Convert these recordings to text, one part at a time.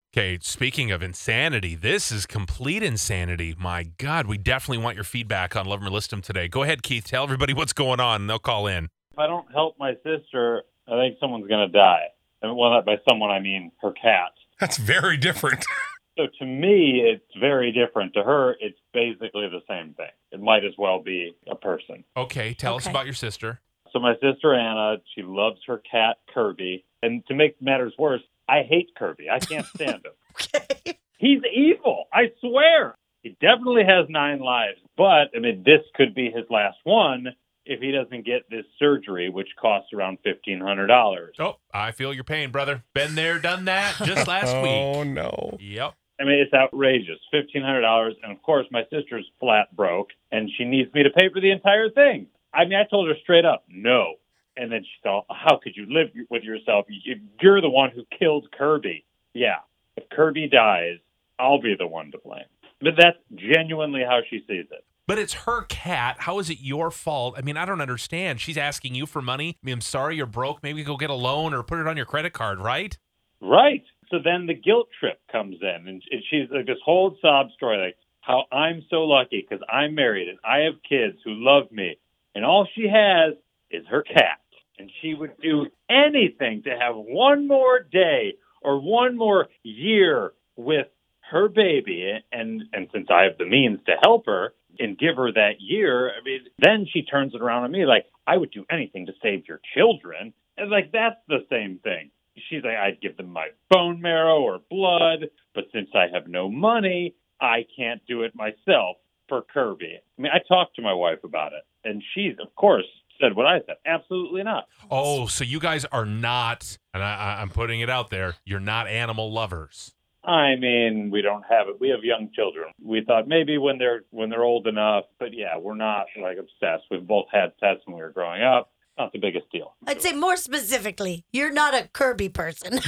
Okay, speaking of insanity, this is complete insanity. My God, we definitely want your feedback on Love 'em or List 'em today. Go ahead, Keith. Tell everybody what's going on, and they'll call in. If I don't help my sister, I think someone's going to die. And well, by someone, I mean her cat. That's very different. So to me, it's very different. To her, it's basically the same thing. It might as well be a person. Okay, tell us about your sister. So my sister, Anna, she loves her cat, Kirby. And to make matters worse, I hate Kirby. I can't stand him. Okay. He's evil. I swear. He definitely has 9 lives. But, I mean, this could be his last one if he doesn't get this surgery, which costs around $1,500. Oh, I feel your pain, brother. Been there, done that just last week. Oh, no. Yep. I mean, it's outrageous. $1,500. And, of course, my sister's flat broke, and she needs me to pay for the entire thing. I mean, I told her straight up, no. And then she thought, how could you live with yourself? You're the one who killed Kirby. Yeah. If Kirby dies, I'll be the one to blame. But that's genuinely how she sees it. But it's her cat. How is it your fault? I mean, I don't understand. She's asking you for money. I mean, I'm sorry you're broke. Maybe go get a loan or put it on your credit card, right? Right. So then the guilt trip comes in, and she's like this whole sob story, like how I'm so lucky because I'm married and I have kids who love me, and all she has is her cat. And she would do anything to have one more day or one more year with her baby. And since I have the means to help her and give her that year, I mean, then she turns it around on me like, I would do anything to save your children. And like, that's the same thing. She's like, I'd give them my bone marrow or blood, but since I have no money, I can't do it myself for Kirby. I mean, I talked to my wife about it, and she's, of course, said what I said. Absolutely not. Oh, so you guys are not, and I'm putting it out there, you're not animal lovers. I mean, we don't have it. We have young children. We thought maybe when they're old enough, but yeah, we're not like obsessed. We've both had pets when we were growing up. Not the biggest deal. I'd say more specifically, you're not a Kirby person.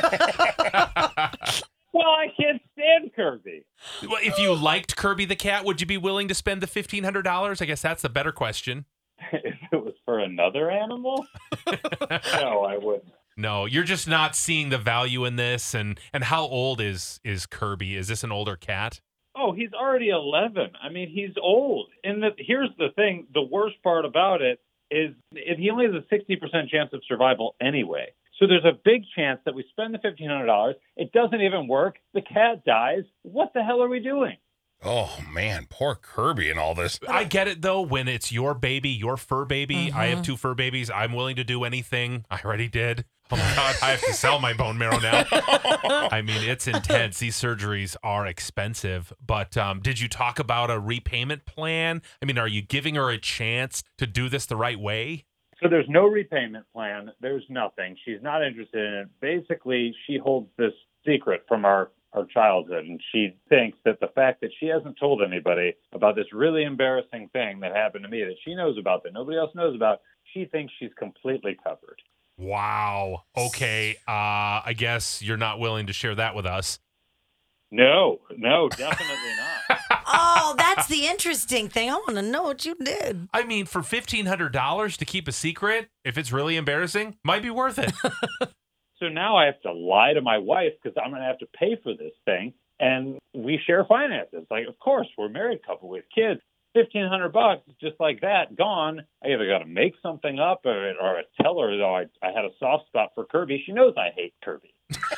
Well, I can't stand Kirby. Well, if you liked Kirby the cat, would you be willing to spend the $1,500? I guess that's the better question. If it was for another animal, no, I wouldn't. No, you're just not seeing the value in this. And how old is Kirby? Is this an older cat? Oh, he's already 11. I mean, he's old. And here's the thing. The worst part about it is he only has a 60% chance of survival anyway. So there's a big chance that we spend the $1,500. It doesn't even work. The cat dies. What the hell are we doing? Oh, man, poor Kirby and all this. I get it, though, when it's your baby, your fur baby. I have 2 fur babies. I'm willing to do anything. I already did. Oh, my God, I have to sell my bone marrow now. I mean, it's intense. These surgeries are expensive. But did you talk about a repayment plan? I mean, are you giving her a chance to do this the right way? So there's no repayment plan. There's nothing. She's not interested in it. Basically, she holds this secret from our childhood, and she thinks that the fact that she hasn't told anybody about this really embarrassing thing that happened to me that she knows about that nobody else knows about, she thinks she's completely covered. Wow. Okay. I guess you're not willing to share that with us. No, definitely not. Oh, that's the interesting thing. I want to know what you did. I mean, for $1,500 to keep a secret, if it's really embarrassing, might be worth it. So now I have to lie to my wife because I'm going to have to pay for this thing. And we share finances. Like, of course, we're a married couple with kids. $1,500 just like that, gone. I either got to make something up or tell her, though, I had a soft spot for Kirby. She knows I hate Kirby.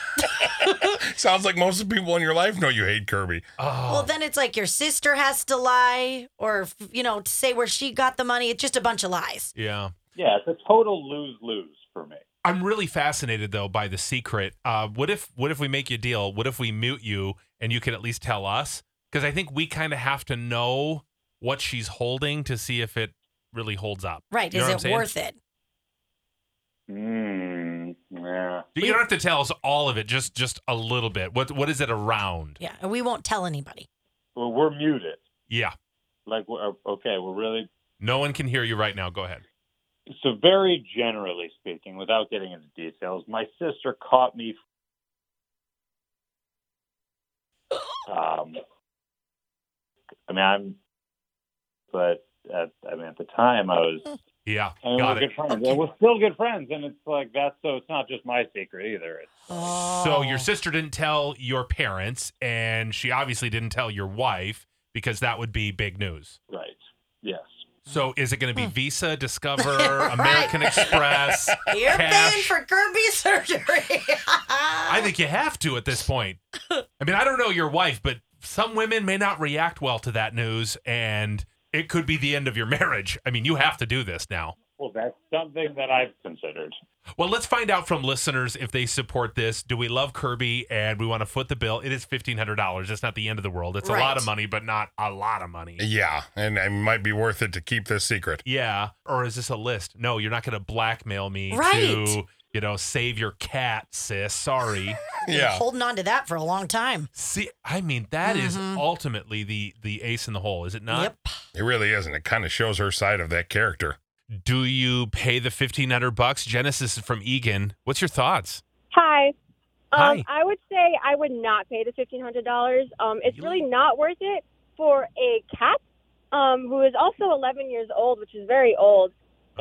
Sounds like most of the people in your life know you hate Kirby. Oh. Well, then it's like your sister has to lie or, to say where she got the money. It's just a bunch of lies. Yeah. Yeah, it's a total lose-lose for me. I'm really fascinated, though, by the secret. What if we make you a deal? What if we mute you and you can at least tell us? Because I think we kind of have to know what she's holding to see if it really holds up. Right. You know Is it worth it? Yeah. You don't have to tell us all of it, just a little bit. What is it around? Yeah. And we won't tell anybody. Well, we're muted. Yeah. Like, okay, we're really... No one can hear you right now. Go ahead. So very generally speaking, without getting into details, my sister caught me. At the time I was Yeah, And got we're it. good friends. Okay. And we're still good friends. And it's like that. So it's not just my secret either. It's, So your sister didn't tell your parents, and she obviously didn't tell your wife because that would be big news. right. Yes. So is it going to be Visa, Discover, Right. American Express, You're paying cash? for Kirby surgery. I think you have to at this point. I mean, I don't know your wife, but some women may not react well to that news, and it could be the end of your marriage. I mean, you have to do this now. Well, that's something that I've considered. Well, let's find out from listeners if they support this. Do we love Kirby and we want to foot the bill? It is $1,500. It's not the end of the world. It's a lot Right. of money, but not a lot of money. Yeah, and it might be worth it to keep this secret. Yeah. Or is this a list? No, you're not going to blackmail me Right. to, save your cat, sis. Sorry. Yeah. Holding on to that for a long time. See, I mean, that is ultimately the ace in the hole, is it not? Yep. It really isn't. It kind of shows her side of that character. Do you pay the $1,500? Genesis is from Egan. What's your thoughts? Hi. Hi. I would say I would not pay the $1,500. It's really not worth it for a cat who is also 11 years old, which is very old,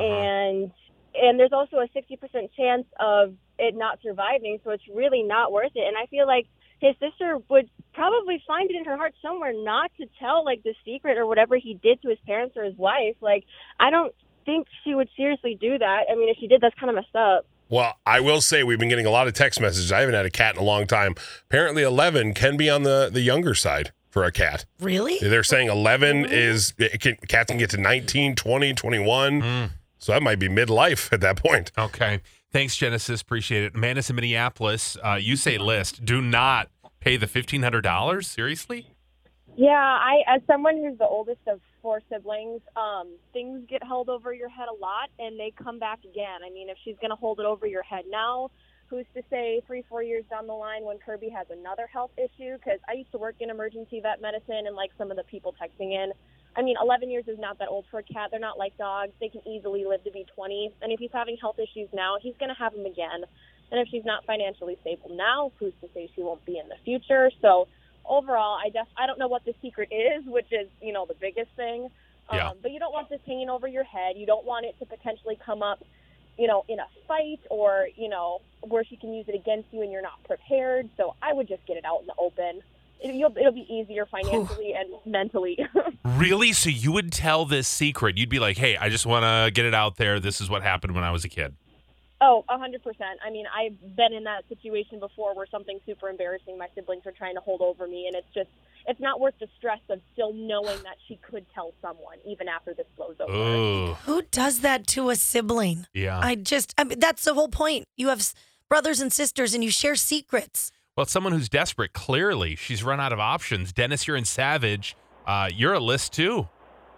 and there's also a 60% chance of it not surviving, so it's really not worth it. And I feel like his sister would probably find it in her heart somewhere not to tell, like, the secret or whatever he did to his parents or his wife. Like, I don't think she would seriously do that. I mean, if she did, that's kind of messed up. Well, I will say we've been getting a lot of text messages. I haven't had a cat in a long time. Apparently 11 can be on the younger side for a cat. Really? They're saying 11 is, cats can get to 19, 20, 21. So that might be midlife at that point. Okay. Thanks, Genesis. Appreciate it. Amanda's in Minneapolis. You say list. Do not pay the $1,500? Seriously? Yeah, as someone who's the oldest of 4 siblings, things get held over your head a lot, and they come back again. I mean, if she's going to hold it over your head now, who's to say 3-4 years down the line when Kirby has another health issue? Because I used to work in emergency vet medicine, and like some of the people texting in, I mean, 11 years is not that old for a cat. They're not like dogs. They can easily live to be 20. And if he's having health issues now, he's going to have them again. And if she's not financially stable now, who's to say she won't be in the future? So overall, I don't know what the secret is, which is, the biggest thing. Yeah. But you don't want this hanging over your head. You don't want it to potentially come up, in a fight or, where she can use it against you and you're not prepared. So I would just get it out in the open. It'll be easier financially and mentally. Really? So you would tell this secret? You'd be like, hey, I just want to get it out there. This is what happened when I was a kid. Oh, 100%. I mean, I've been in that situation before where something super embarrassing my siblings are trying to hold over me, and it's not worth the stress of still knowing that she could tell someone even after this blows over. Oh, Who does that to a sibling? yeah. I mean, that's the whole point. You have brothers and sisters and you share secrets. Well, it's someone who's desperate. Clearly, she's run out of options. Dennis, you're in Savage. You're a list too.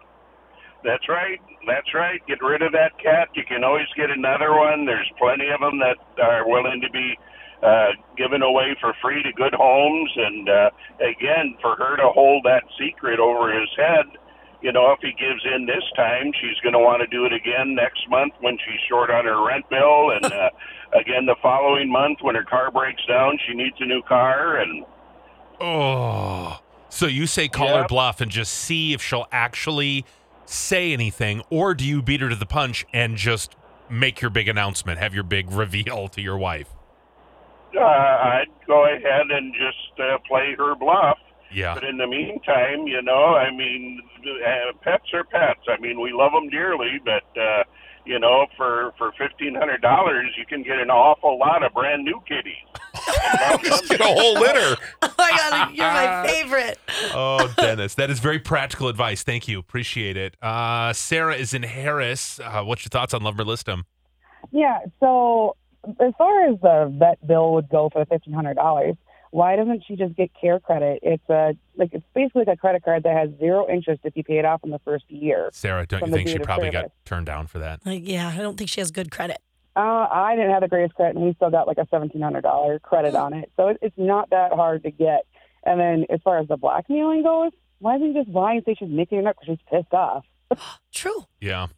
That's right. That's right. Get rid of that cat. You can always get another one. There's plenty of them that are willing to be given away for free to good homes. And, again, for her to hold that secret over his head, if he gives in this time, she's going to want to do it again next month when she's short on her rent bill. And, again, the following month when her car breaks down, she needs a new car. And Oh, so you say call her Yep. bluff and just see if she'll actually say anything, or do you beat her to the punch and just make your big announcement, have your big reveal to your wife? I'd go ahead and just play her bluff. Yeah. But in the meantime, pets are pets. I mean, we love them dearly, but, for $1,500, you can get an awful lot of brand new kitties. Just get a whole litter. Oh my God, you're my favorite. Oh, Dennis, that is very practical advice. Thank you. Appreciate it. Sarah is in Harris. What's your thoughts on Love 'em or List 'em? Yeah, so as far as the vet bill would go for the $1,500, why doesn't she just get care credit? It's basically like a credit card that has zero interest if you pay it off in the first year. Sarah, don't you From the think she date of probably got service. turned down for that? Yeah, I don't think she has good credit. I didn't have the greatest credit, and we still got like a $1,700 credit on it. So it's not that hard to get. And then as far as the blackmailing goes, why doesn't she just lie and say she's making it up because she's pissed off? True. Yeah.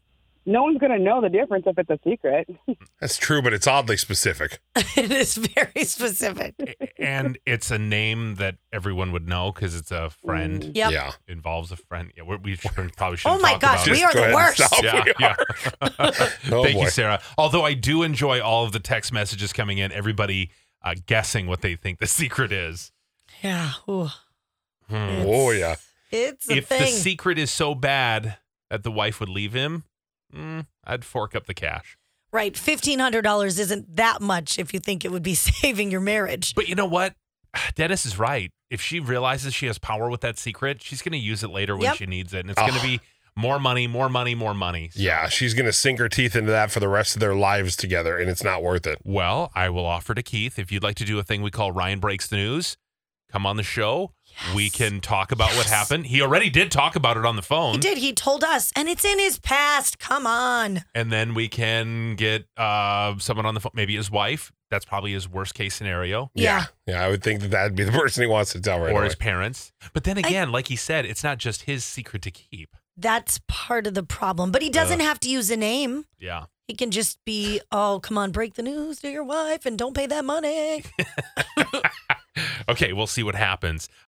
no one's going to know the difference if it's a secret. That's true, but it's oddly specific. It is very specific. And it's a name that everyone would know because it's a friend. Yep. Yeah. Involves a friend. Yeah, we probably should. Oh my gosh, we are Go the ahead and worst. stop. Yeah, We yeah. Oh, Thank boy. you, Sarah. Although I do enjoy all of the text messages coming in, everybody guessing what they think the secret is. Yeah. Ooh. Oh, yeah. It's a If thing. the secret is so bad that the wife would leave him, I'd fork up the cash. Right. $1,500 isn't that much if you think it would be saving your marriage. But you know what? Dennis is right. If she realizes she has power with that secret, she's going to use it later when Yep. she needs it. And it's going to be more money, more money, more money. So, Yeah, she's going to sink her teeth into that for the rest of their lives together, and it's not worth it. well, I will offer to Keith, if you'd like to do a thing we call Ryan Breaks the News, come on the show. We can talk about what happened. He already did talk about it on the phone. He did. He told us, and it's in his past. Come on. And then we can get someone on the phone, maybe his wife. That's probably his worst case scenario. Yeah. Yeah, I would think that that'd be the person he wants to tell right Or away. his parents. But then again, like he said, it's not just his secret to keep. That's part of the problem. But he doesn't have to use a name. Yeah. He can just be, oh, come on, break the news to your wife and don't pay that money. Okay, we'll see what happens.